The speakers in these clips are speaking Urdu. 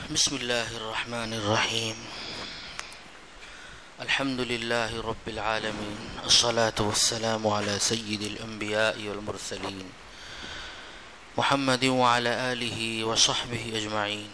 بسم الله الرحمن الرحيم. الحمد لله رب العالمين، الصلاة والسلام على سيد الأنبياء والمرسلين محمد وعلى آله وصحبه أجمعين.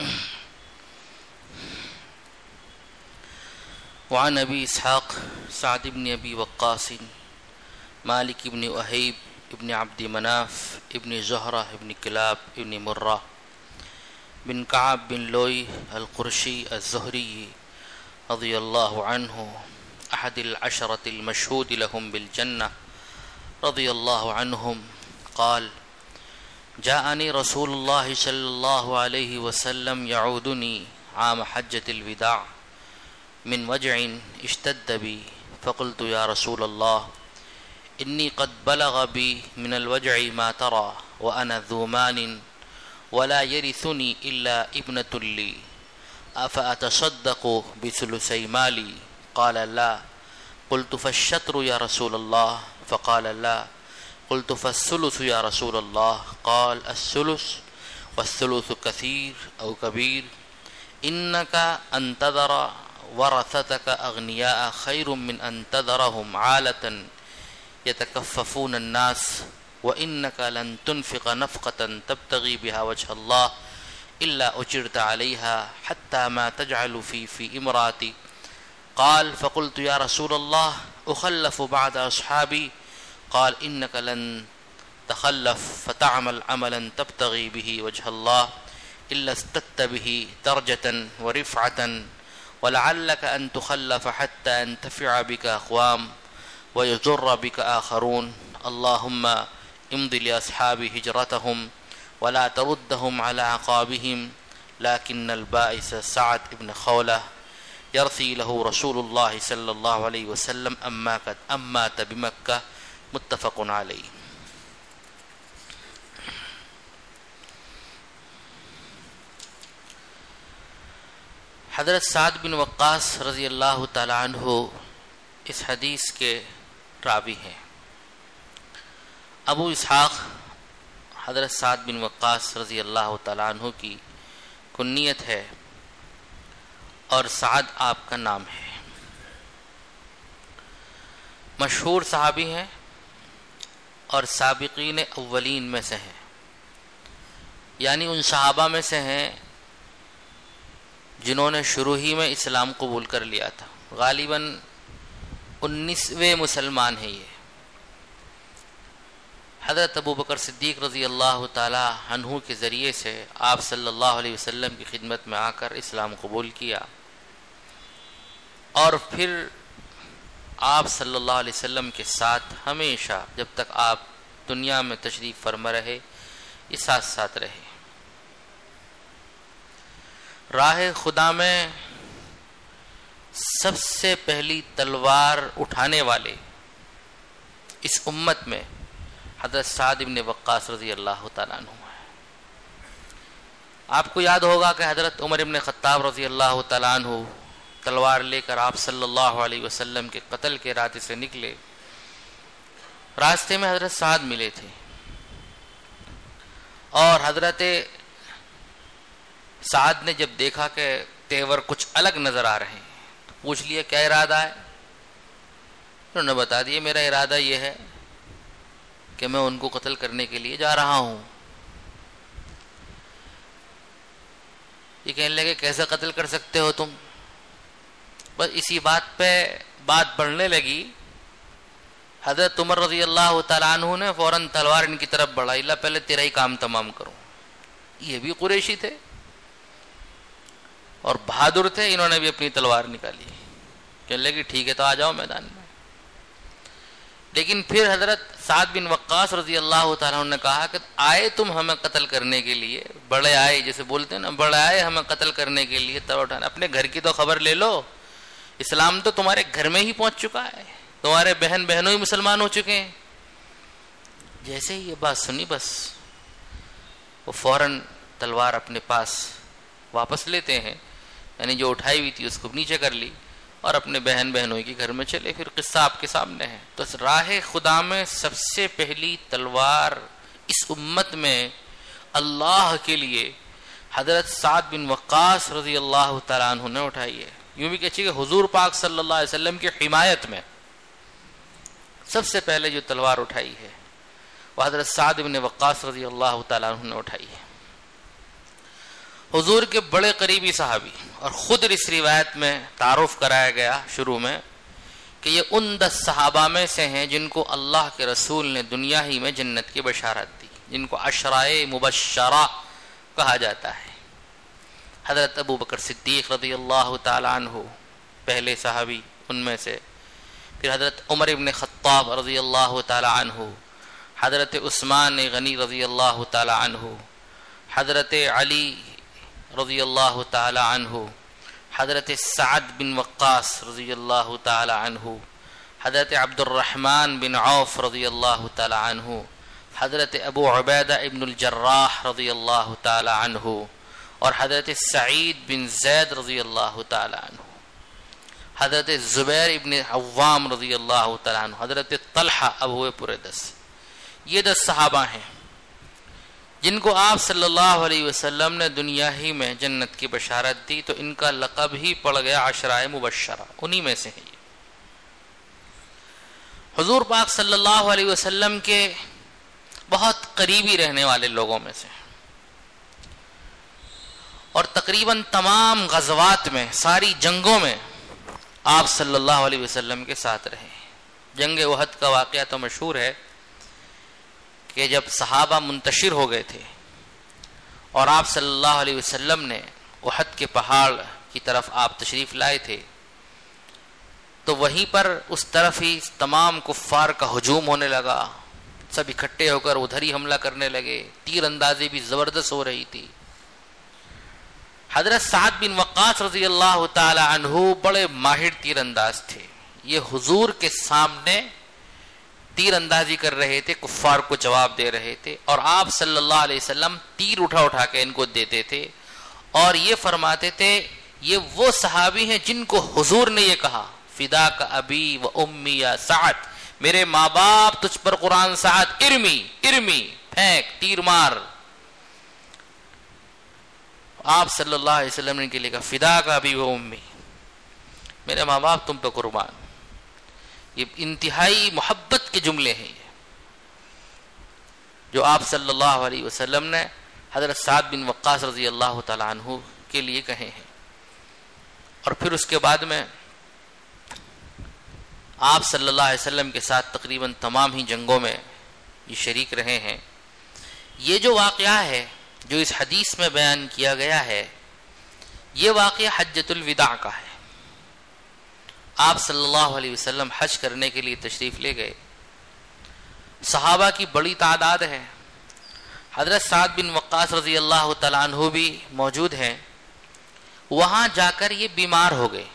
وعن أبي إسحاق سعد بن أبي وقاص مالك بن أهيب ابن عبد مناف ابن زهرة ابن كلاب ابن مرة بن كعب بن لوي القرشي الزهري رضي الله عنه أحد العشرة المشهود لهم بالجنة رضي الله عنهم قال: جاءني رسول الله صلى الله عليه وسلم يعودني عام حجة الوداع من وجع اشتد بي، فقلت يا رسول الله إني قد بلغ بي من الوجع ما ترى وأنا ذو مال ولا يرثني إلا ابنة لي، أفأتصدق بثلثي مالي؟ قال لا. قلت فالشطر يا رسول الله؟ فقال لا. قلت فالثلث يا رسول الله؟ قال الثلث، والثلث كثير أو كبير. إنك أن تذر ورثتك أغنياء خير من أن تذرهم عالة يتكففون الناس، وإنك لن تنفق نفقة تبتغي بها وجه الله إلا أجرت عليها حتى ما تجعل في امرأتي. قال فقلت يا رسول الله أخلف بعد أصحابي؟ قال إنك لن تخلف فتعمل عملا تبتغي به وجه الله إلا ازددت به درجة ورفعة، ولعلك أن تخلف حتى ينتفع بك أقوام ويضر بك آخرون. اللهم امض لأصحابي هجرتهم ولا تردهم على عقابهم. لكن البائس سعد بن خولة يرثي له رسول الله صلى الله عليه وسلم أمات بمكة. متفق عليه. حضرت سعد بن وقاص رضی اللہ تعالی عنہ اس حدیث کے راوی ہیں. ابو اسحاق حضرت سعد بن وقاص رضی اللہ تعالی عنہ کی کنیت ہے اور سعد آپ کا نام ہے. مشہور صحابی ہیں اور سابقین اولین میں سے ہیں، یعنی ان صحابہ میں سے ہیں جنہوں نے شروع ہی میں اسلام قبول کر لیا تھا. غالباً 19ویں مسلمان ہیں یہ. حضرت ابو بکر صدیق رضی اللہ تعالی عنہ کے ذریعے سے آپ صلی اللہ علیہ وسلم کی خدمت میں آ کر اسلام قبول کیا، اور پھر آپ صلی اللہ علیہ وسلم کے ساتھ ہمیشہ جب تک آپ دنیا میں تشریف فرما رہے یہ ساتھ ساتھ رہے. راہ خدا میں سب سے پہلی تلوار اٹھانے والے اس امت میں حضرت سعد بن وقاص رضی اللہ تعالیٰ عنہ ہے. آپ کو یاد ہوگا کہ حضرت عمر بن خطاب رضی اللہ تعالیٰ عنہ تلوار لے کر آپ صلی اللہ علیہ وسلم کے قتل کے ارادے سے نکلے. راستے میں حضرت سعد ملے تھے اور حضرت سعد نے جب دیکھا کہ تیور کچھ الگ نظر آ رہے ہیں تو پوچھ لیا کیا ارادہ ہے؟ انہوں نے بتا دیا میرا ارادہ یہ ہے کہ میں ان کو قتل کرنے کے لیے جا رہا ہوں. یہ کہنے لگے کیسے قتل کر سکتے ہو تم؟ بس اسی بات پہ بات بڑھنے لگی. حضرت عمر رضی اللہ تعالیٰ عنہ نے فوراً تلوار ان کی طرف بڑھائی. اللہ پہلے تیرا ہی کام تمام کروں. یہ بھی قریشی تھے اور بہادر تھے، انہوں نے بھی اپنی تلوار نکالی. کہنے لگے ٹھیک ہے تو آ جاؤ میدان میں. لیکن پھر حضرت سعد بن وقاص رضی اللہ تعالیٰ عنہ نے کہا کہ آئے تم ہمیں قتل کرنے کے لیے، بڑے آئے جیسے بولتے ہیں نا، بڑے آئے ہمیں قتل کرنے کے لیے، تب اٹھانا اپنے گھر کی تو خبر لے لو. اسلام تو تمہارے گھر میں ہی پہنچ چکا ہے، تمہارے بہنوں ہی مسلمان ہو چکے ہیں. جیسے ہی یہ بات سنی بس وہ فوراً تلوار اپنے پاس واپس لیتے ہیں، یعنی جو اٹھائی ہوئی تھی اس کو نیچے کر لی اور اپنے بہنوں کے گھر میں چلے. پھر قصہ آپ کے سامنے ہے. تو راہ خدا میں سب سے پہلی تلوار اس امت میں اللہ کے لیے حضرت سعد بن وقاص رضی اللہ تعالیٰ عنہ نے اٹھائی ہے. یوں بھی کہیے کہ حضور پاک صلی اللہ علیہ وسلم کی حمایت میں سب سے پہلے جو تلوار اٹھائی ہے وہ حضرت سعد بن وقاص رضی اللہ تعالیٰ عنہ نے اٹھائی ہے. حضور کے بڑے قریبی صحابی، اور خود اس روایت میں تعارف کرایا گیا شروع میں کہ یہ ان 10 صحابہ میں سے ہیں جن کو اللہ کے رسول نے دنیا ہی میں جنت کی بشارت دی، جن کو عشرائے مبشرہ کہا جاتا ہے. حضرت ابو بکر صدیق رضی اللہ تعالی عنہ پہلے صحابی ان میں سے، پھر حضرت عمر ابن خطاب رضی اللہ تعالی عنہ، حضرت عثمان غنی رضی اللہ تعالی عنہ، حضرت علی رضی اللہ تعالی عنہ، حضرت سعد بن وقاص رضی اللہ تعالی عنہ، حضرت عبد الرحمن بن عوف رضی اللہ تعالی عنہ، حضرت ابو عبیدہ ابن الجراح رضی اللہ تعالی عنہ، اور حضرت سعید بن زید رضی اللہ تعالی عنہ، حضرت زبیر ابن عوام رضی اللہ تعالی عنہ، حضرت طلحہ ابو پردس. یہ 10 صحابہ ہیں جن کو آپ صلی اللہ علیہ وسلم نے دنیا ہی میں جنت کی بشارت دی، تو ان کا لقب ہی پڑ گیا عشرائے مبشرہ، انہی میں سے ہیں. حضور پاک صلی اللہ علیہ وسلم کے بہت قریبی رہنے والے لوگوں میں سے، اور تقریباً تمام غزوات میں، ساری جنگوں میں آپ صلی اللہ علیہ وسلم کے ساتھ رہے. جنگ احد کا واقعہ تو مشہور ہے کہ جب صحابہ منتشر ہو گئے تھے اور آپ صلی اللہ علیہ وسلم نے احد کے پہاڑ کی طرف آپ تشریف لائے تھے، تو وہیں پر اس طرف ہی تمام کفار کا ہجوم ہونے لگا. سب اکٹھے ہو کر ادھر ہی حملہ کرنے لگے. تیر اندازی بھی زبردست ہو رہی تھی. حضرت سعد بن وقاص رضی اللہ تعالی عنہ بڑے ماہر تیر انداز تھے. یہ حضور کے سامنے تیر اندازی کر رہے تھے، کفار کو جواب دے رہے تھے، اور آپ صلی اللہ علیہ وسلم تیر اٹھا کے ان کو دیتے تھے، اور یہ فرماتے تھے یہ وہ صحابی ہیں جن کو حضور نے یہ کہا فدا کا ابی و امی یا سعد، میرے ماں باپ تجھ پر قرآن سعد، ارمی ارمی پھینک، تیر مار. آپ صلی اللہ علیہ وسلم نے لکھا فدا کا ابی و امی، میرے ماں باپ تم پہ قربان. یہ انتہائی محبت کے جملے ہیں جو آپ صلی اللہ علیہ وسلم نے حضرت سعد بن وقاص رضی اللہ تعالی عنہ کے لیے کہے ہیں. اور پھر اس کے بعد میں آپ صلی اللہ علیہ وسلم کے ساتھ تقریباً تمام ہی جنگوں میں یہ شریک رہے ہیں. یہ جو واقعہ ہے جو اس حدیث میں بیان کیا گیا ہے، یہ واقعہ حجۃ الوداع کا ہے. آپ صلی اللہ علیہ وسلم حج کرنے کے لیے تشریف لے گئے. صحابہ کی بڑی تعداد ہے. حضرت سعد بن وقاص رضی اللہ تعالیٰ عنہ بھی موجود ہیں. وہاں جا کر یہ بیمار ہو گئے،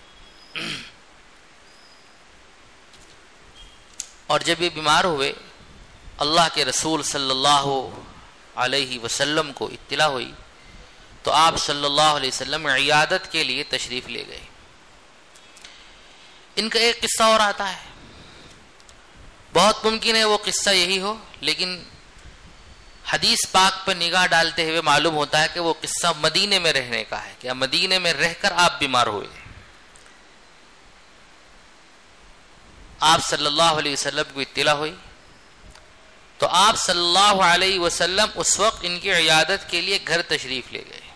اور جب یہ بیمار ہوئے اللہ کے رسول صلی اللہ علیہ وسلم کو اطلاع ہوئی تو آپ صلی اللہ علیہ وسلم عیادت کے لیے تشریف لے گئے. ان کا ایک قصہ اور آتا ہے، بہت ممکن ہے وہ قصہ یہی ہو، لیکن حدیث پاک پر نگاہ ڈالتے ہوئے معلوم ہوتا ہے کہ وہ قصہ مدینے میں رہنے کا ہے. کہ مدینے میں رہ کر آپ بیمار ہوئے. آپ صلی اللہ علیہ وسلم کو اطلاع ہوئی تو آپ صلی اللہ علیہ وسلم اس وقت ان کی عیادت کے لیے گھر تشریف لے گئے.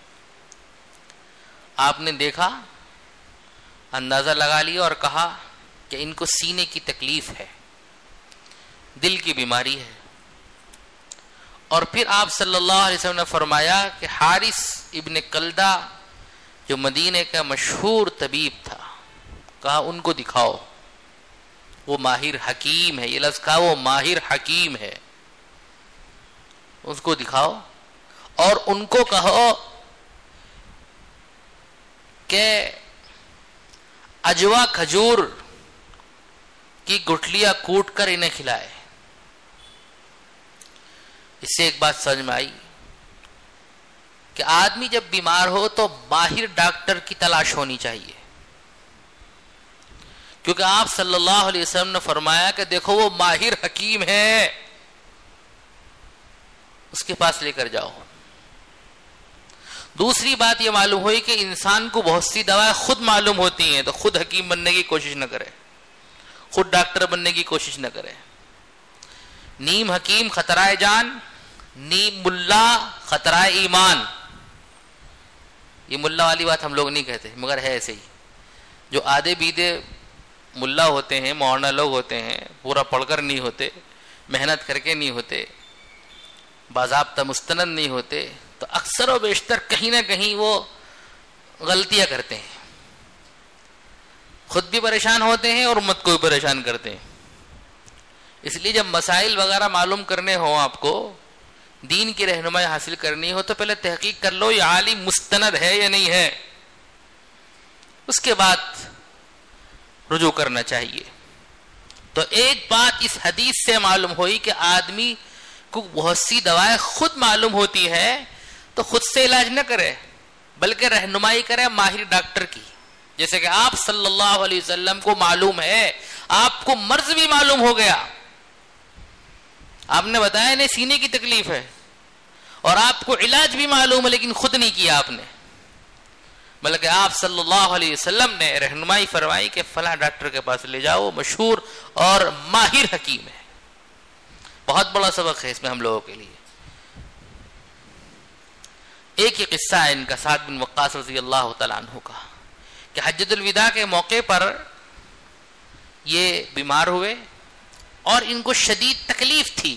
آپ نے دیکھا، اندازہ لگا لیا اور کہا کہ ان کو سینے کی تکلیف ہے، دل کی بیماری ہے. اور پھر آپ صلی اللہ علیہ وسلم نے فرمایا کہ حارث ابن کلدہ جو مدینے کا مشہور طبیب تھا، کہا ان کو دکھاؤ، وہ ماہر حکیم ہے. یہ لفظ کہا وہ ماہر حکیم ہے، اس کو دکھاؤ اور ان کو کہو کہ اجوا کھجور کی گٹھلیاں کوٹ کر انہیں کھلائے. اس سے ایک بات سمجھ میں آئی کہ آدمی جب بیمار ہو تو ماہر ڈاکٹر کی تلاش ہونی چاہیے، کیونکہ آپ صلی اللہ علیہ وسلم نے فرمایا کہ دیکھو وہ ماہر حکیم ہے، اس کے پاس لے کر جاؤ. دوسری بات یہ معلوم ہوئی کہ انسان کو بہت سی دوائیں خود معلوم ہوتی ہیں، تو خود حکیم بننے کی کوشش نہ کرے، خود ڈاکٹر بننے کی کوشش نہ کرے. نیم حکیم خطرہ جان، نیم ملا خطرہ ایمان. یہ ملا والی بات ہم لوگ نہیں کہتے، مگر ہے ایسے ہی. جو آدھے بیدے ملا ہوتے ہیں، مولانا لوگ ہوتے ہیں، پورا پڑھ کر نہیں ہوتے، محنت کر کے نہیں ہوتے، باضابطہ مستند نہیں ہوتے، تو اکثر و بیشتر کہیں نہ کہیں وہ غلطیاں کرتے ہیں، خود بھی پریشان ہوتے ہیں اور امت کو بھی پریشان کرتے ہیں. اس لیے جب مسائل وغیرہ معلوم کرنے ہوں، آپ کو دین کی رہنمائی حاصل کرنی ہو، تو پہلے تحقیق کر لو یہ عالم مستند ہے یا نہیں ہے، اس کے بعد رجوع کرنا چاہیے. تو ایک بات اس حدیث سے معلوم ہوئی کہ آدمی کو بہت سی دوائیں خود معلوم ہوتی ہے تو خود سے علاج نہ کرے، بلکہ رہنمائی کرے ماہر ڈاکٹر کی. جیسے کہ آپ صلی اللہ علیہ وسلم کو معلوم ہے، آپ کو مرض بھی معلوم ہو گیا، آپ نے بتایا نہیں سینے کی تکلیف ہے، اور آپ کو علاج بھی معلوم ہے لیکن خود نہیں کیا آپ نے، بلکہ آپ صلی اللہ علیہ وسلم نے رہنمائی فرمائی کہ فلاں ڈاکٹر کے پاس لے جاؤ، مشہور اور ماہر حکیم ہے. بہت بڑا سبق ہے اس میں ہم لوگوں کے لیے. ایک ہی قصہ ہے ان کا، سعد بن وقاص رضی اللہ تعالیٰ عنہ کا، کہ حجۃ الوداع کے موقع پر یہ بیمار ہوئے اور ان کو شدید تکلیف تھی.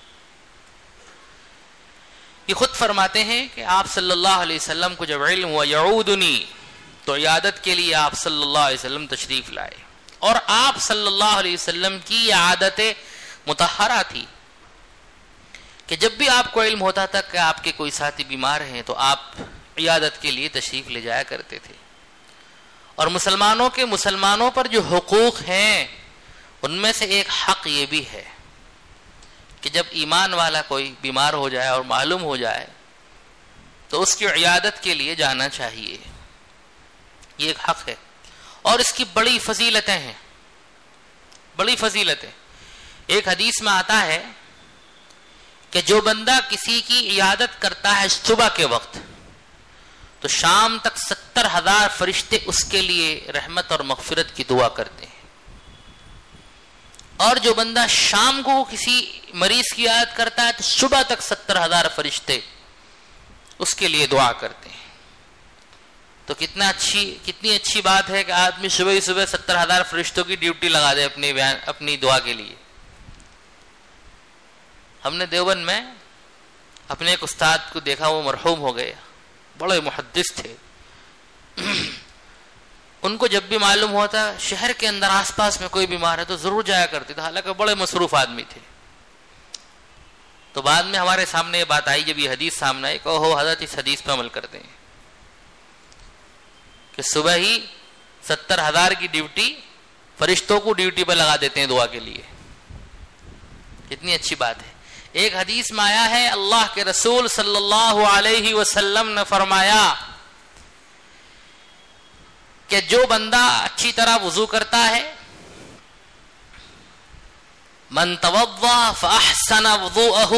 یہ خود فرماتے ہیں کہ آپ صلی اللہ علیہ وسلم کو جب علم ہوا یعودنی، تو عیادت کے لیے آپ صلی اللہ علیہ وسلم تشریف لائے، اور آپ صلی اللہ علیہ وسلم کی یہ عادت مطہرہ تھی کہ جب بھی آپ کو علم ہوتا تھا کہ آپ کے کوئی ساتھی بیمار ہیں تو آپ عیادت کے لیے تشریف لے جایا کرتے تھے. اور مسلمانوں پر جو حقوق ہیں ان میں سے ایک حق یہ بھی ہے کہ جب ایمان والا کوئی بیمار ہو جائے اور معلوم ہو جائے تو اس کی عیادت کے لیے جانا چاہیے. یہ ایک حق ہے اور اس کی بڑی فضیلتیں ہیں، بڑی فضیلتیں. ایک حدیث میں آتا ہے کہ جو بندہ کسی کی عیادت کرتا ہے صبح کے وقت تو شام تک 70,000 فرشتے اس کے لیے رحمت اور مغفرت کی دعا کرتے ہیں، اور جو بندہ شام کو کسی مریض کی عیادت کرتا ہے تو صبح تک 70,000 فرشتے اس کے لیے دعا کرتے ہیں. تو کتنی اچھی بات ہے کہ آدمی صبح ہی صبح 70,000 فرشتوں کی ڈیوٹی لگا دے اپنی دعا کے لیے. ہم نے دیوبند میں اپنے ایک استاد کو دیکھا، وہ مرحوم ہو گئے، بڑے محدث تھے. ان کو جب بھی معلوم ہوتا شہر کے اندر آس پاس میں کوئی بیمار ہے تو ضرور جایا کرتے تھے، حالانکہ بڑے مصروف آدمی تھے. تو بعد میں ہمارے سامنے یہ بات آئی، جب یہ حدیث سامنے آئی کہ اوہو حضرت اس حدیث پہ عمل کرتے ہیں کہ صبح ہی 70,000 کی ڈیوٹی فرشتوں کو ڈیوٹی پہ لگا دیتے ہیں دعا کے لیے. کتنی اچھی بات ہے. ایک حدیث میں آیا ہے اللہ کے رسول صلی اللہ علیہ وسلم نے فرمایا کہ جو بندہ اچھی طرح وضو کرتا ہے، من توضأ فاحسن وضوءه،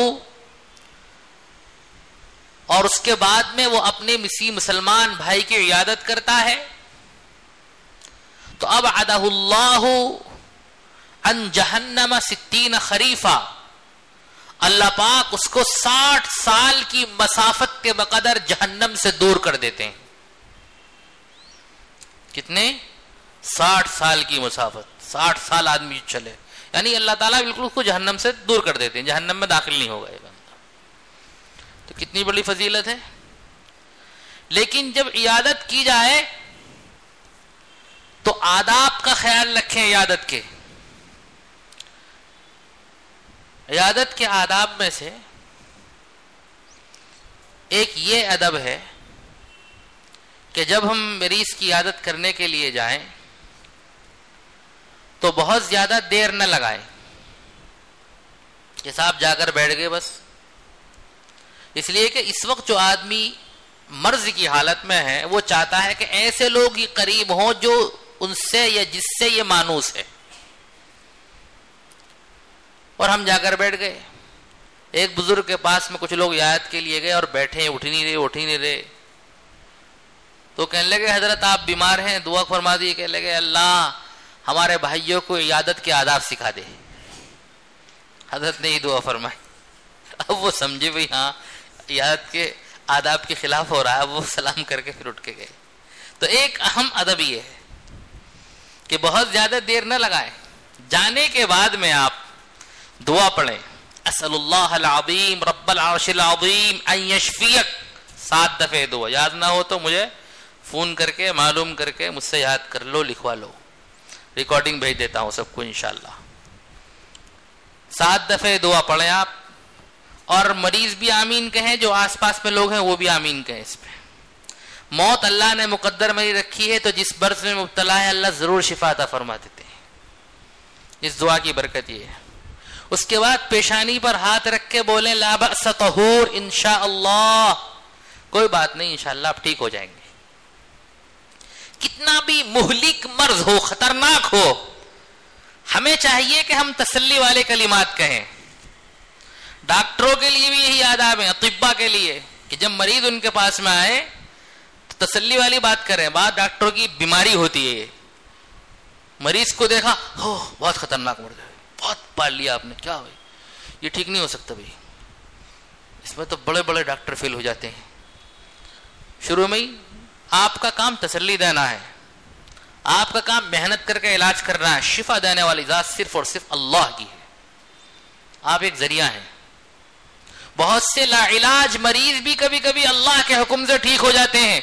اور اس کے بعد میں وہ اپنے مسلمان بھائی کی عیادت کرتا ہے، تو ابعدہ اللہ عن جہنم 60 خریفا، اللہ پاک اس کو 60 سال کی مسافت کے بقدر جہنم سے دور کر دیتے ہیں. کتنے؟ 60 سال کی مسافت، 60 سال آدمی چلے، یعنی اللہ تعالیٰ بالکل اس کو جہنم سے دور کر دیتے ہیں، جہنم میں داخل نہیں ہوگا یہ بندہ. تو کتنی بڑی فضیلت ہے. لیکن جب عیادت کی جائے تو آداب کا خیال رکھیں. عیادت کے آداب میں سے ایک یہ ادب ہے کہ جب ہم مریض کی عیادت کرنے کے لیے جائیں تو بہت زیادہ دیر نہ لگائیں کہ صاحب جا کر بیٹھ گئے بس. اس لیے کہ اس وقت جو آدمی مرض کی حالت میں ہے وہ چاہتا ہے کہ ایسے لوگ ہی قریب ہوں جو ان سے یا جس سے یہ مانوس ہے. اور ہم جا کر بیٹھ گئے. ایک بزرگ کے پاس میں کچھ لوگ عیادت کے لیے گئے اور بیٹھے، اٹھ نہیں رہے. تو کہنے لگے حضرت آپ بیمار ہیں, دعا فرما دیے. کہنے لگے اللہ ہمارے بھائیوں کو عیادت کے آداب سکھا دے. حضرت نے یہ دعا فرمائی. اب وہ سمجھے بھئی ہاں عیادت کے آداب کے خلاف ہو رہا ہے. اب وہ سلام کر کے پھر اٹھ کے گئے. تو ایک اہم ادب یہ ہے کہ بہت زیادہ دیر نہ لگائیں, جانے کے بعد میں آپ دعا پڑھیں, اسأل اللہ العظیم رب العرش العظیم ان یشفیک, 7 دفعہ دعا. یاد نہ ہو تو مجھے فون کر کے معلوم کر کے مجھ سے یاد کر لو, لکھوا لو, ریکارڈنگ بھیج دیتا ہوں سب کو انشاءاللہ. 7 دفعہ دعا پڑھیں آپ, اور مریض بھی آمین کہیں, جو آس پاس میں لوگ ہیں وہ بھی آمین کہیں. اس پہ موت اللہ نے مقدر میں رکھی ہے, تو جس برس میں مبتلا ہے اللہ ضرور شفا عطا فرما دیتے ہیں. اس دعا کی برکت یہ ہے. اس کے بعد پیشانی پر ہاتھ رکھ کے بولیں لا بأس طہور انشاءاللہ, کوئی بات نہیں انشاءاللہ آپ ٹھیک ہو جائیں گے. کتنا بھی مہلک مرض ہو, خطرناک ہو, ہمیں چاہیے کہ ہم تسلی والے کلمات کہیں. ڈاکٹروں کے لیے بھی یہی آداب ہے, اطباء کے لیے, کہ جب مریض ان کے پاس میں آئے تو تسلی والی بات کریں. بعد ڈاکٹروں کی بیماری ہوتی ہے, یہ مریض کو دیکھا ہو بہت خطرناک مرض ہے, بہت پال لیا آپ نے, کیا بھائی یہ ٹھیک نہیں ہو سکتا. بھائی اس میں تو بڑے بڑے ڈاکٹر فیل ہو جاتے ہیں. شروع میں ہی آپ کا کام تسلی دینا ہے, آپ کا کام محنت کر کے علاج کرنا ہے. شفا دینے والی ذات صرف اور صرف اللہ کی ہے, آپ ایک ذریعہ ہیں. بہت سے لا علاج مریض بھی کبھی کبھی اللہ کے حکم سے ٹھیک ہو جاتے ہیں.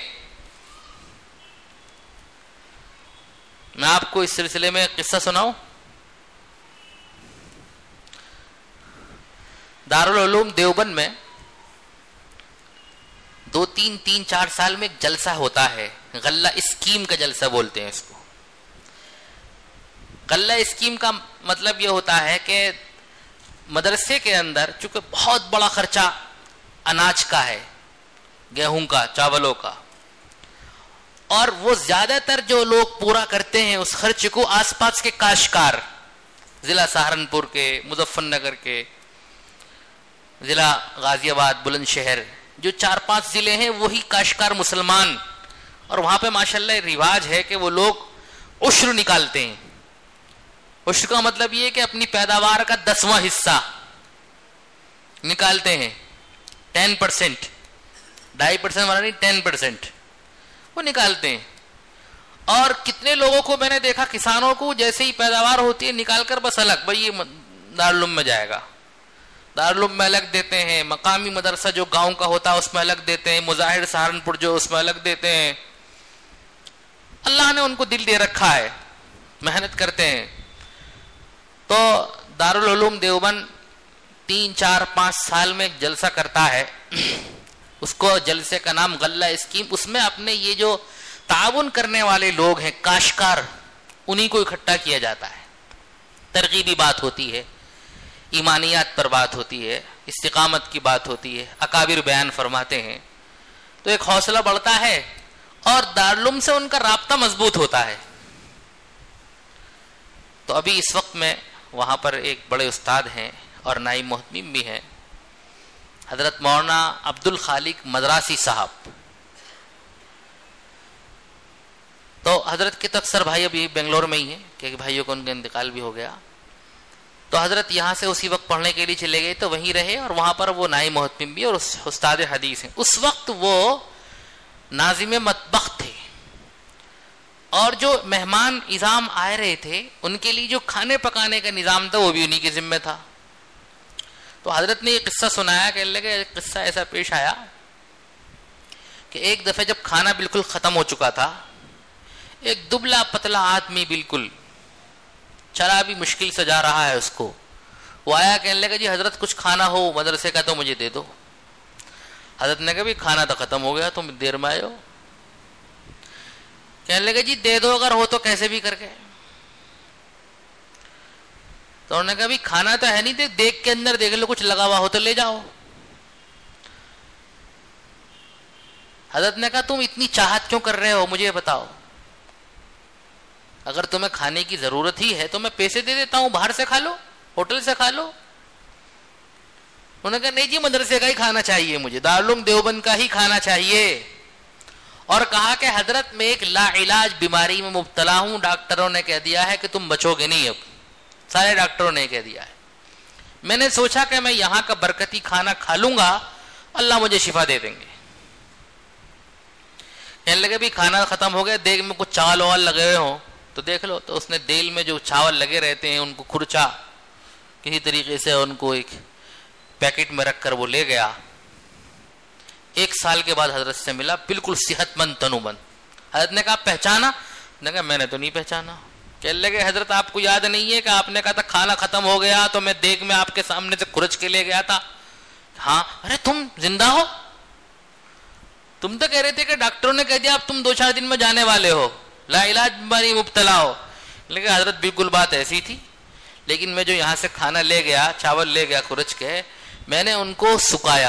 میں آپ کو اس سلسلے میں قصہ سناؤں. دارالعلوم دیوبند میں 2-3 سال میں ایک جلسہ ہوتا ہے, غلہ اسکیم کا جلسہ بولتے ہیں اس کو. غلہ اسکیم کا مطلب یہ ہوتا ہے کہ مدرسے کے اندر چونکہ بہت بڑا خرچہ اناج کا ہے, گیہوں کا, چاولوں کا, اور وہ زیادہ تر جو لوگ پورا کرتے ہیں اس خرچ کو آس پاس کے کاشتکار, ضلع سہارنپور کے, مظفر نگر کے, ضلع غازی آباد, بلند شہر, جو 4-5 ضلع ہیں وہی کاشتکار مسلمان. اور وہاں پہ ماشاءاللہ رواج ہے کہ وہ لوگ عشر نکالتے ہیں. عشر کا مطلب یہ ہے کہ اپنی پیداوار کا 10واں حصہ نکالتے ہیں, 10%, 2.5% والا نہیں, 10% وہ نکالتے ہیں. اور کتنے لوگوں کو میں نے دیکھا, کسانوں کو جیسے ہی پیداوار ہوتی ہے نکال کر بس الگ, بھائی یہ دارالعلوم میں جائے گا, دارالعلوم میں الگ دیتے ہیں, مقامی مدرسہ جو گاؤں کا ہوتا ہے اس میں الگ دیتے ہیں, مظاہر سہارنپور جو اس میں الگ دیتے ہیں. اللہ نے ان کو دل دے رکھا ہے, محنت کرتے ہیں. تو دارالعلوم دیوبند 3-4-5 سال میں ایک جلسہ کرتا ہے, اس کو جلسے کا نام غلہ اسکیم. اس میں اپنے یہ جو تعاون کرنے والے لوگ ہیں کاشتکار, انہی کو اکٹھا کیا جاتا ہے. ترغیبی بات ہوتی ہے, ایمانیات پر بات ہوتی ہے, استقامت کی بات ہوتی ہے, اکابر بیان فرماتے ہیں, تو ایک حوصلہ بڑھتا ہے اور دارالعلوم سے ان کا رابطہ مضبوط ہوتا ہے. تو ابھی اس وقت میں وہاں پر ایک بڑے استاد ہیں اور نائب محتمم بھی ہیں, حضرت مولانا عبد الخالق مدراسی صاحب. تو حضرت کے تو اکثر بھائی ابھی بنگلور میں ہی ہیں, کہ بھائیوں کو ان کا انتقال بھی ہو گیا. تو حضرت یہاں سے اسی وقت پڑھنے کے لیے چلے گئے, تو وہیں رہے, اور وہاں پر وہ نائب محتمم بھی اور استاد حدیث ہیں. اس وقت وہ ناظم مطبخ تھے, اور جو مہمان اعزام آئے رہے تھے ان کے لیے جو کھانے پکانے کا نظام تھا وہ بھی انہی کے ذمہ تھا. تو حضرت نے یہ قصہ سنایا کہ اللہ کے قصہ ایسا پیش آیا کہ ایک دفعہ جب کھانا بالکل ختم ہو چکا تھا, ایک دبلا پتلا آدمی بالکل چلا بھی مشکل سے جا رہا ہے, اس کو وہ آیا کہنے لگا جی حضرت کچھ کھانا ہو مدرسے کا تو مجھے دے دو. حضرت نے کہا بھی کھانا تو ختم ہو گیا, تم دیر میں آئے ہو. کہنے لگا جی دے دو اگر ہو تو کیسے بھی کر کے. تو انہوں نے کہا بھی کھانا تو ہے نہیں, دیکھ کے اندر دیکھ لو, کچھ لگا ہوا ہو تو لے جاؤ. حضرت نے کہا تم اتنی چاہت کیوں کر رہے ہو, مجھے بتاؤ, اگر تمہیں کھانے کی ضرورت ہی ہے تو میں پیسے دے دیتا ہوں, باہر سے کھا لو, ہوٹل سے کھا لو. انہوں نے کہا نہیں جی مدرسے کا ہی کھانا چاہیے, مجھے دارالعلوم دیوبند کا ہی کھانا چاہیے. اور کہا کہ حضرت میں ایک لا علاج بیماری میں مبتلا ہوں، ڈاکٹروں نے کہہ دیا ہے کہ تم بچو گے نہیں، اب سارے ڈاکٹروں نے کہہ دیا ہے. میں نے سوچا کہ میں یہاں کا برکتی کھانا کھا لوں گا، اللہ مجھے شفا دے دیں گے. کہنے لگے بھی کھانا ختم ہو گیا، دیگ میں کچھ چاول وال لگے ہوئے ہوں تو دیکھ لو. تو اس نے دیل میں جو چاول لگے رہتے ہیں ان کو کھرچا، کسی طریقے سے ان کو ایک پیکٹ میں رکھ کر وہ لے گیا. 1 سال کے بعد حضرت سے ملا، بالکل صحت مند تنو مند. حضرت نے کہا پہچانا؟ نے کہا میں نے تو نہیں پہچانا. کہنے لگے حضرت آپ کو یاد نہیں ہے کہ آپ نے کہا تھا کھانا ختم ہو گیا تو میں دیگ میں آپ کے سامنے سے کھرچ کے لے گیا تھا؟ ہاں. ارے تم زندہ ہو؟ تم تو کہہ رہے تھے کہ ڈاکٹروں نے کہہ دیا اب تم 2-4 دن میں جانے والے ہو، لا علاج بیماری مبتلا ہو. لیکن حضرت بالکل بات ایسی تھی، لیکن میں جو یہاں سے کھانا لے گیا، چاول لے گیا کھرچ کے، میں نے ان کو سکایا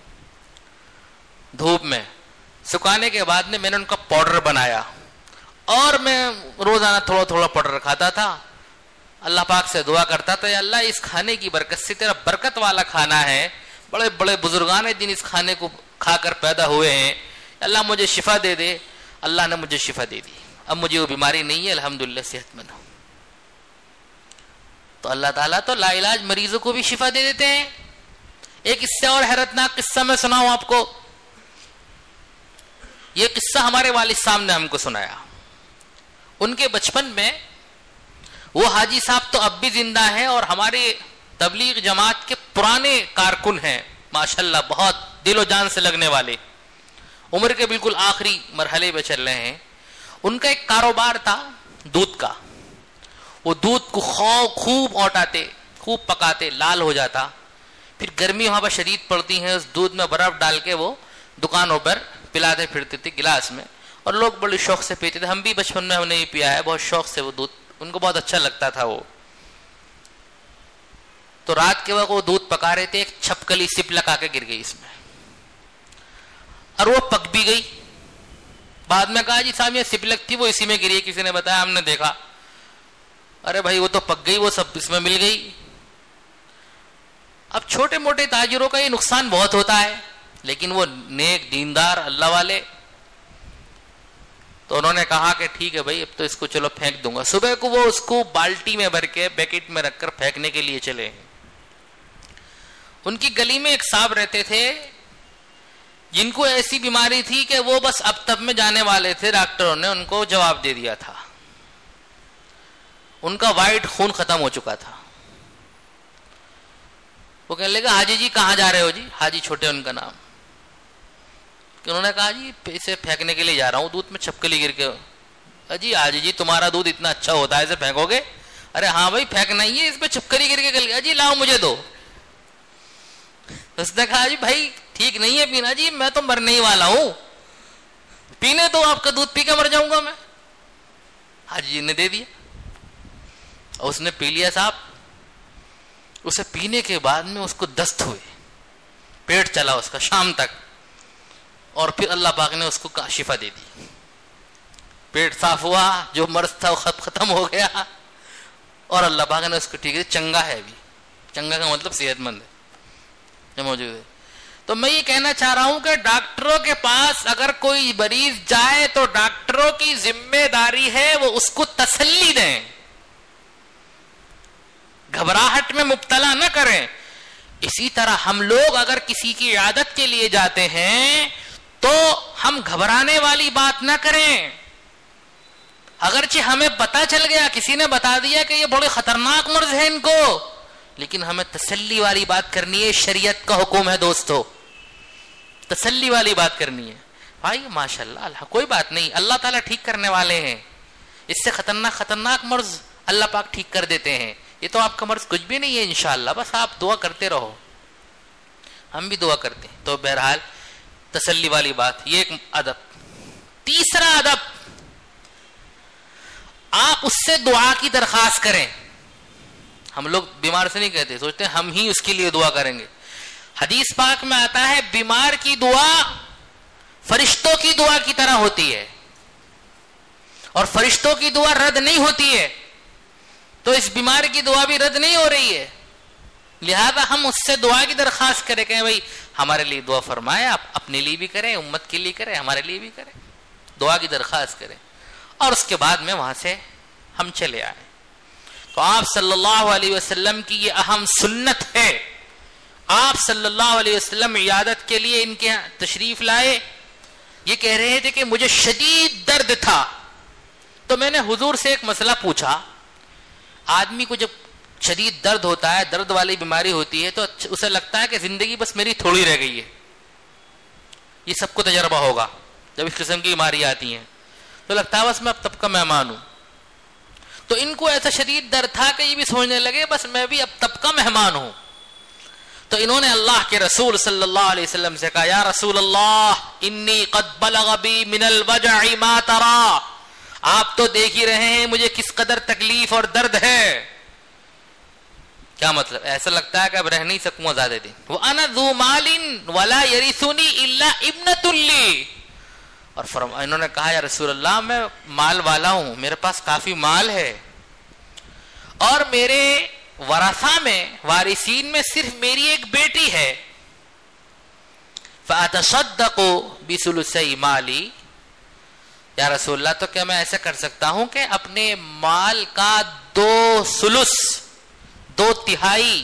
دھوپ میں. سکانے کے بعد میں نے ان کا پاؤڈر بنایا اور میں روزانہ تھوڑا تھوڑا پاؤڈر کھاتا تھا. اللہ پاک سے دعا کرتا تھا یا اللہ اس کھانے کی برکت سے، تیرا برکت والا کھانا ہے، بڑے بڑے بزرگان دین اس کھانے کو کھا کر پیدا ہوئے ہیں، اللہ مجھے شفا دے دے. اللہ نے مجھے شفا دے دی، اب مجھے وہ بیماری نہیں ہے، الحمدللہ صحت مند ہوں. تو اللہ تعالیٰ تو لا علاج مریضوں کو بھی شفا دے دیتے ہیں. ایک اس سے اور حیرتناک قصہ میں سناؤں آپ کو. یہ قصہ ہمارے والد صاحب نے ہم کو سنایا. ان کے بچپن میں وہ حاجی صاحب تو اب بھی زندہ ہیں اور ہمارے تبلیغ جماعت کے پرانے کارکن ہیں ماشاءاللہ، بہت دل و جان سے لگنے والے، عمر کے بالکل آخری مرحلے پہ چل رہے ہیں. ان کا ایک کاروبار تھا دودھ کا. وہ دودھ کو خوب اوٹاتے، خوب پکاتے، لال ہو جاتا، پھر گرمی وہاں پر شدید پڑتی ہے، اس دودھ میں برف ڈال کے وہ دکانوں پر پلاتے پھرتے تھے گلاس میں، اور لوگ بڑے شوق سے پیتے تھے. ہم بھی بچپن میں ہم نے پیا ہے بہت شوق سے. وہ دودھ ان کو بہت اچھا لگتا تھا. وہ تو رات کے وقت وہ دودھ پکا رہے تھے، ایک چھپکلی سپ لگا کے گر گئی اس میں، اور وہ پک بھی گئی. بعد میں کہا جی صاحب یہ سپلک تھی وہ اسی میں گری، کسی نے بتایا ہم نے دیکھا. ارے بھائی وہ تو پک گئی، وہ سب اس میں مل گئی. اب چھوٹے موٹے تاجروں کا یہ نقصان بہت ہوتا ہے، لیکن وہ نیک دیندار اللہ والے، تو انہوں نے کہا کہ ٹھیک ہے بھائی اب تو اس کو چلو پھینک دوں گا. صبح کو وہ اس کو بالٹی میں بھر کے بیکٹ میں رکھ کر پھینکنے کے لیے چلے. ان کی گلی میں ایک صاحب رہتے تھے جن کو ایسی بیماری تھی کہ وہ بس اب تب میں جانے والے تھے، ڈاکٹروں نے ان کو جواب دے دیا تھا. ان کا وائٹ خون ختم ہو چکا تھا. وہ کہنے لگا حاجی جی کہاں جا رہے ہو؟ جی حاجی چھوٹے ان کا نام. کہ انہوں نے کہا جی اسے پھینکنے کے لیے جا رہا ہوں، دودھ میں چھپکلی گر کے. جی حاجی جی تمہارا دودھ اتنا اچھا ہوتا ہے اسے پھینکو گے؟ ارے ہاں بھائی پھینکنا ہی ہے، اس پہ چھپکلی گر کے گل گیا. جی لاؤ مجھے دو. اس نے کہا جی بھائی ٹھیک نہیں ہے پینا. جی میں تو مرنے ہی والا ہوں، پینے تو آپ کا دودھ پی کے مر جاؤں گا میں. حاجی جی نے دے دیا اور اس نے پی لیا. صاحب اسے پینے کے بعد میں اس کو دست ہوئے، پیٹ چلا اس کا شام تک، اور پھر اللہ پاک نے اس کو شفا دے دی. پیٹ صاف ہوا، جو مرض تھا وہ ختم ہو گیا، اور اللہ پاک نے اس کو ٹھیک ہے، چنگا ہے ابھی. چنگا کا مطلب صحت مند ہے موجود ہے. تو میں یہ کہنا چاہ رہا ہوں کہ ڈاکٹروں کے پاس اگر کوئی مریض جائے تو ڈاکٹروں کی ذمہ داری ہے وہ اس کو تسلی دیں، گھبراہٹ میں مبتلا نہ کریں. اسی طرح ہم لوگ اگر کسی کی عیادت کے لیے جاتے ہیں تو ہم گھبرانے والی بات نہ کریں. اگرچہ ہمیں پتا چل گیا، کسی نے بتا دیا کہ یہ بڑے خطرناک مرض ہے ان کو، لیکن ہمیں تسلی والی بات کرنی ہے. شریعت کا حکم ہے دوستو، تسلی والی بات کرنی ہے. بھائی ماشاءاللہ اللہ کوئی بات نہیں، اللہ تعالیٰ ٹھیک کرنے والے ہیں. اس سے خطرناک مرض اللہ پاک ٹھیک کر دیتے ہیں. یہ تو آپ کا مرض کچھ بھی نہیں ہے انشاءاللہ، بس آپ دعا کرتے رہو. ہم بھی دعا کرتے ہیں. تو بہرحال تسلی والی بات، یہ ایک ادب. تیسرا ادب، آپ اس سے دعا کی درخواست کریں. ہم لوگ بیمار سے نہیں کہتے، سوچتے ہیں ہم ہی اس کے لیے دعا کریں گے. حدیث پاک میں آتا ہے بیمار کی دعا فرشتوں کی دعا کی طرح ہوتی ہے، اور فرشتوں کی دعا رد نہیں ہوتی ہے. تو اس بیمار کی دعا بھی رد نہیں ہو رہی ہے، لہذا ہم اس سے دعا کی درخواست کریں کہ بھائی ہمارے لیے دعا فرمائے. آپ اپنے لیے بھی کریں، امت کے لیے کریں، ہمارے لیے بھی کریں. دعا کی درخواست کریں. اور اس کے بعد میں وہاں سے ہم چلے آئے. تو آپ صلی اللہ علیہ وسلم کی یہ اہم سنت ہے. آپ صلی اللہ علیہ وسلم عیادت کے لیے ان کے تشریف لائے. یہ کہہ رہے تھے کہ مجھے شدید درد تھا. تو میں نے حضور سے ایک مسئلہ پوچھا. آدمی کو جب شدید درد ہوتا ہے, درد والی بیماری ہوتی ہے, تو اسے لگتا ہے کہ زندگی بس میری تھوڑی رہ گئی ہے. یہ سب کو تجربہ ہوگا. جب اس قسم کی بیماری آتی ہیں تو لگتا ہے بس میں اب تب کا مہمان ہوں. تو ان کو ایسا شدید درد تھا کہ یہ بھی سوچنے لگے بس میں بھی اب تب کا مہمان ہوں. تو انہوں نے اللہ کے رسول صلی اللہ علیہ وسلم سے کہا, یا رسول اللہ انی قد بلغ بی من الوجع ما ترى. آپ تو دیکھ ہی رہے ہیں مجھے کس قدر تکلیف اور درد ہے. کیا مطلب؟ ایسا لگتا ہے کہ اب رہ نہیں سکوں زیادہ دن. وَأَنَا ذُو مَالٍ وَلَا يَرِثُنِي إِلَّا ابْنَةٌ لِّي. اور انہوں نے کہا, یا رسول اللہ میں مال والا ہوں, میرے پاس کافی مال ہے, اور میرے ورثہ میں, وارثین میں صرف میری ایک بیٹی ہے. فَأَتَصَدَّقُ بِثُلُثَيْ مَالِي. یا رسول اللہ تو کیا میں ایسا کر سکتا ہوں کہ اپنے مال کا 2/3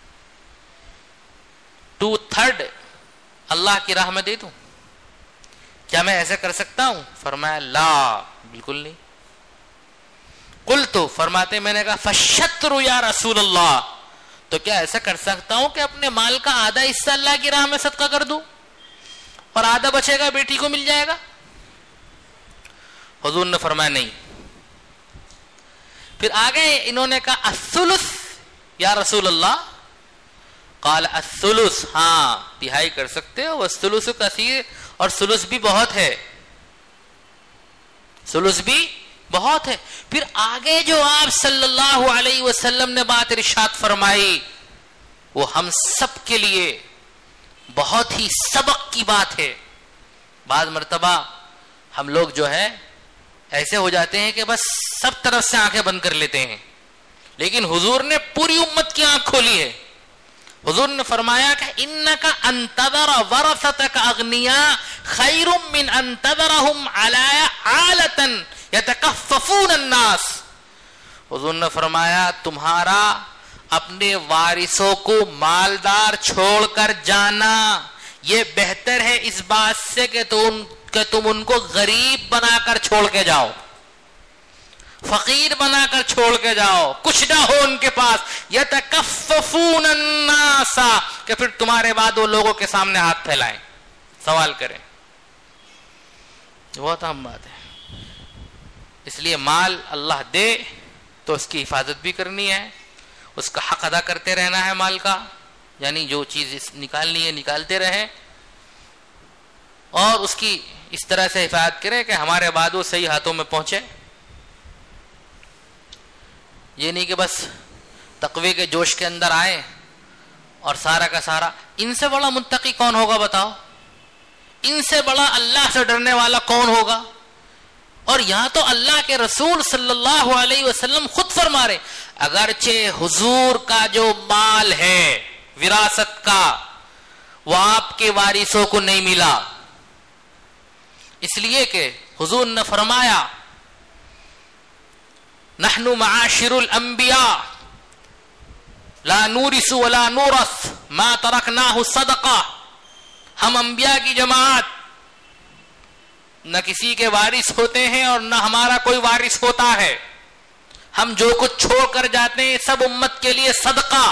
2/3 اللہ کی راہ میں دے دوں؟ کیا میں ایسا کر سکتا ہوں؟ فرمایا لا, بالکل نہیں. قلت, فرماتے میں نے کہا, فالشطر یا رسول اللہ, تو کیا ایسا کر سکتا ہوں کہ اپنے مال کا آدھا حصہ اللہ کی راہ میں صدقہ کر دوں اور آدھا بچے گا بیٹی کو مل جائے گا؟ حضور نے فرمایا نہیں. پھر آگے انہوں نے کہا الثلث یا رسول اللہ. قال الثلث, ہاں تہائی کر سکتے ہو. والثلث کثیر, اور ثلث بھی بہت ہے, ثلث بھی بہت ہے. پھر آگے جو آپ صلی اللہ علیہ وسلم نے بات ارشاد فرمائی وہ ہم سب کے لیے بہت ہی سبق کی بات ہے. بعض مرتبہ ہم لوگ جو ہے ایسے ہو جاتے ہیں کہ بس سب طرف سے آنکھیں بند کر لیتے ہیں, لیکن حضور نے پوری امت کی آنکھ کھولی ہے. حضور نے فرمایا کہ انک ان تذر ورثتک اغنیاء خیر من ان تذرهم عالۃ یتکففون الناس. حضور نے فرمایا تمہارا اپنے وارثوں کو مالدار چھوڑ کر جانا یہ بہتر ہے اس بات سے کہ تم ان کو غریب بنا کر چھوڑ کے جاؤ, فقیر بنا کر چھوڑ کے جاؤ, کچھ نہ ہو ان کے پاس. یتکففون الناس, کہ پھر تمہارے بعد وہ لوگوں کے سامنے ہاتھ پھیلائیں, سوال کریں. بہت اہم بات ہے. اس لیے مال اللہ دے تو اس کی حفاظت بھی کرنی ہے, اس کا حق ادا کرتے رہنا ہے مال کا, یعنی جو چیز نکالنی ہے نکالتے رہیں, اور اس کی اس طرح سے حفاظت کریں کہ ہمارے بعد وہ صحیح ہاتھوں میں پہنچے. یہ نہیں کہ بس تقوی کے جوش کے اندر آئے اور سارا کا سارا. ان سے بڑا متقی کون ہوگا بتاؤ؟ ان سے بڑا اللہ سے ڈرنے والا کون ہوگا؟ اور یہاں تو اللہ کے رسول صلی اللہ علیہ وسلم خود فرما رہے, اگرچہ حضور کا جو مال ہے وراثت کا وہ آپ کے وارثوں کو نہیں ملا, اس لیے کہ حضور نے فرمایا نحن معاشر الانبیاء لا نورث ولا نورث ما ترکناہ صدقہ. ہم انبیاء کی جماعت نہ کسی کے وارث ہوتے ہیں اور نہ ہمارا کوئی وارث ہوتا ہے. ہم جو کچھ چھوڑ کر جاتے ہیں سب امت کے لیے صدقہ.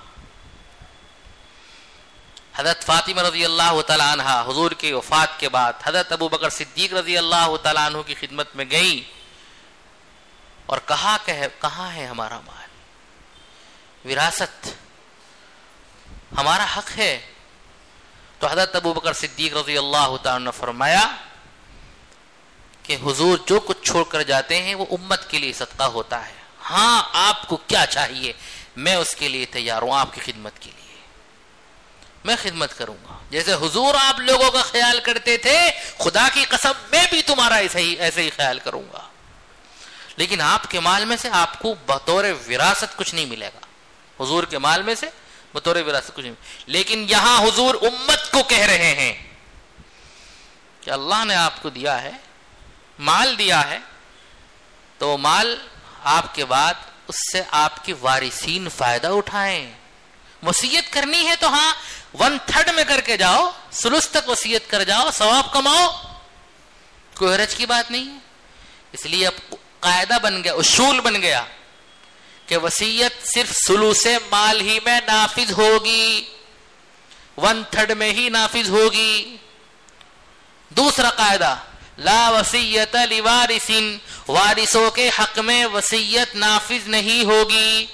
حضرت فاطمہ رضی اللہ تعالی عنہ حضور کی وفات کے بعد حضرت ابو بکر صدیق رضی اللہ تعالی عنہ کی خدمت میں گئی اور کہا کہ کہاں ہے ہمارا مال, وراثت ہمارا حق ہے. تو حضرت ابو بکر صدیق رضی اللہ تعالی عنہ نے فرمایا کہ حضور جو کچھ چھوڑ کر جاتے ہیں وہ امت کے لیے صدقہ ہوتا ہے. ہاں آپ کو کیا چاہیے میں اس کے لیے تیار ہوں, آپ کی خدمت کے لیے میں خدمت کروں گا. جیسے حضور آپ لوگوں کا خیال کرتے تھے خدا کی قسم میں بھی تمہارا ایسے ہی خیال کروں گا. لیکن آپ کے مال میں سے آپ کو بطور وراثت کچھ نہیں ملے گا, حضور کے مال میں سے بطور وراثت کچھ نہیں. لیکن یہاں حضور امت کو کہہ رہے ہیں کہ اللہ نے آپ کو دیا ہے مال دیا ہے تو مال آپ کے بعد اس سے آپ کے وارثین فائدہ اٹھائیں. وصیت کرنی ہے تو ہاں 1/3 میں کر کے جاؤ, ثلث تک وصیت کر جاؤ, ثواب کماؤ, کوئی حرج کی بات نہیں ہے. اس لیے اب قاعدہ بن گیا, اصول بن گیا کہ وصیت صرف ثلث مال ہی میں نافذ ہوگی, 1/3 میں ہی نافذ ہوگی. دوسرا قاعدہ, لا وصیت لوارث, وارثوں کے حق میں وصیت نافذ نہیں ہوگی.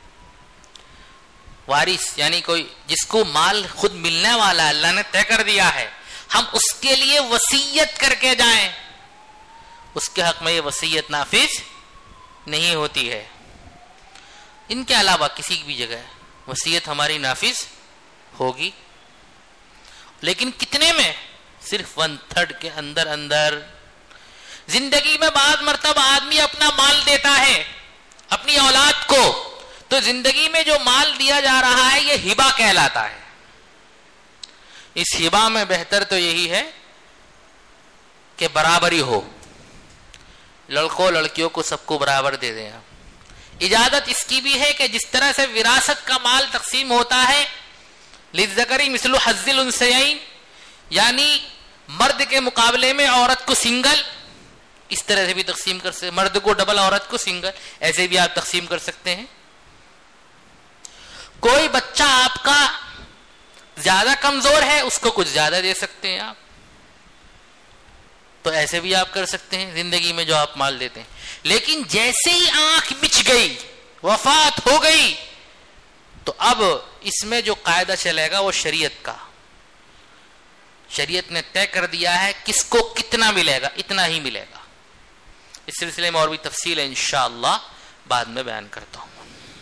وارث یعنی کوئی جس کو مال خود ملنے والا اللہ نے طے کر دیا ہے, ہم اس کے لیے وصیت کر کے جائیں, اس کے حق میں یہ وصیت نافذ نہیں ہوتی ہے. ان کے علاوہ کسی بھی جگہ وصیت ہماری نافذ ہوگی, لیکن کتنے میں؟ صرف 1/3 کے اندر اندر. زندگی میں بعض مرتبہ آدمی اپنا مال دیتا ہے اپنی اولاد کو, تو زندگی میں جو مال دیا جا رہا ہے یہ ہبہ کہلاتا ہے. اس ہبہ میں بہتر تو یہی ہے کہ برابری ہو, لڑکوں لڑکیوں کو سب کو برابر دے دیں. اجازت اس کی بھی ہے کہ جس طرح سے وراثت کا مال تقسیم ہوتا ہے للذکر مثل حظ الانثیین, یعنی مرد کے مقابلے میں عورت کو سنگل, اس طرح سے بھی تقسیم کر سکتے, مرد کو ڈبل عورت کو سنگل, ایسے بھی آپ تقسیم کر سکتے ہیں. کوئی بچہ آپ کا زیادہ کمزور ہے اس کو کچھ زیادہ دے سکتے ہیں آپ, تو ایسے بھی آپ کر سکتے ہیں زندگی میں جو آپ مال دیتے ہیں. لیکن جیسے ہی آنکھ مچ گئی, وفات ہو گئی, تو اب اس میں جو قاعدہ چلے گا وہ شریعت کا, شریعت نے طے کر دیا ہے کس کو کتنا ملے گا, اتنا ہی ملے گا. اس سلسلے میں اور بھی تفصیل ہے انشاءاللہ بعد میں بیان کرتا ہوں.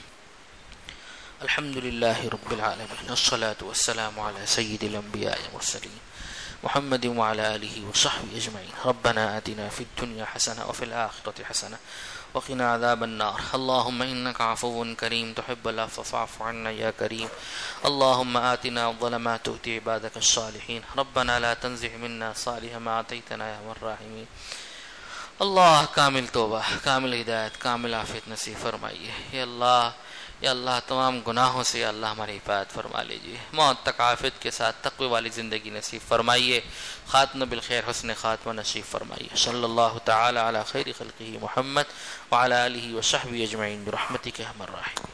الحمدللہ رب العالمین والصلاة والسلام علی سید الانبیاء والمرسلین محمد وعلى آله وصحبه أجمعين. ربنا آتنا في الدنيا حسنة وفي الآخرة حسنة وقنا عذاب النار. اللهم إنك عفو كريم تحب العفو فاعف عنا يا كريم. اللهم آتنا وظلما تؤتي عبادك الصالحين. ربنا لا تنزع منا صالح ما آتيتنا يا أرحم الراحمين. اللہ کامل توبہ, کامل ہدایت, کامل عافیت نصیب فرمائیے. یا اللہ تمام گناہوں سے یا اللہ ہماری حفاظت فرما لیجیے. موت تک عافیت کے ساتھ تقوی والی زندگی نصیب فرمائیے. خاتمہ بالخیر, حسن خاتمہ نصیب فرمائیے. صلی اللہ تعالی علی خیر خلقہ محمد وعلی آلہ وصحبہ اجمعین برحمتک یا ارحم الراحمین.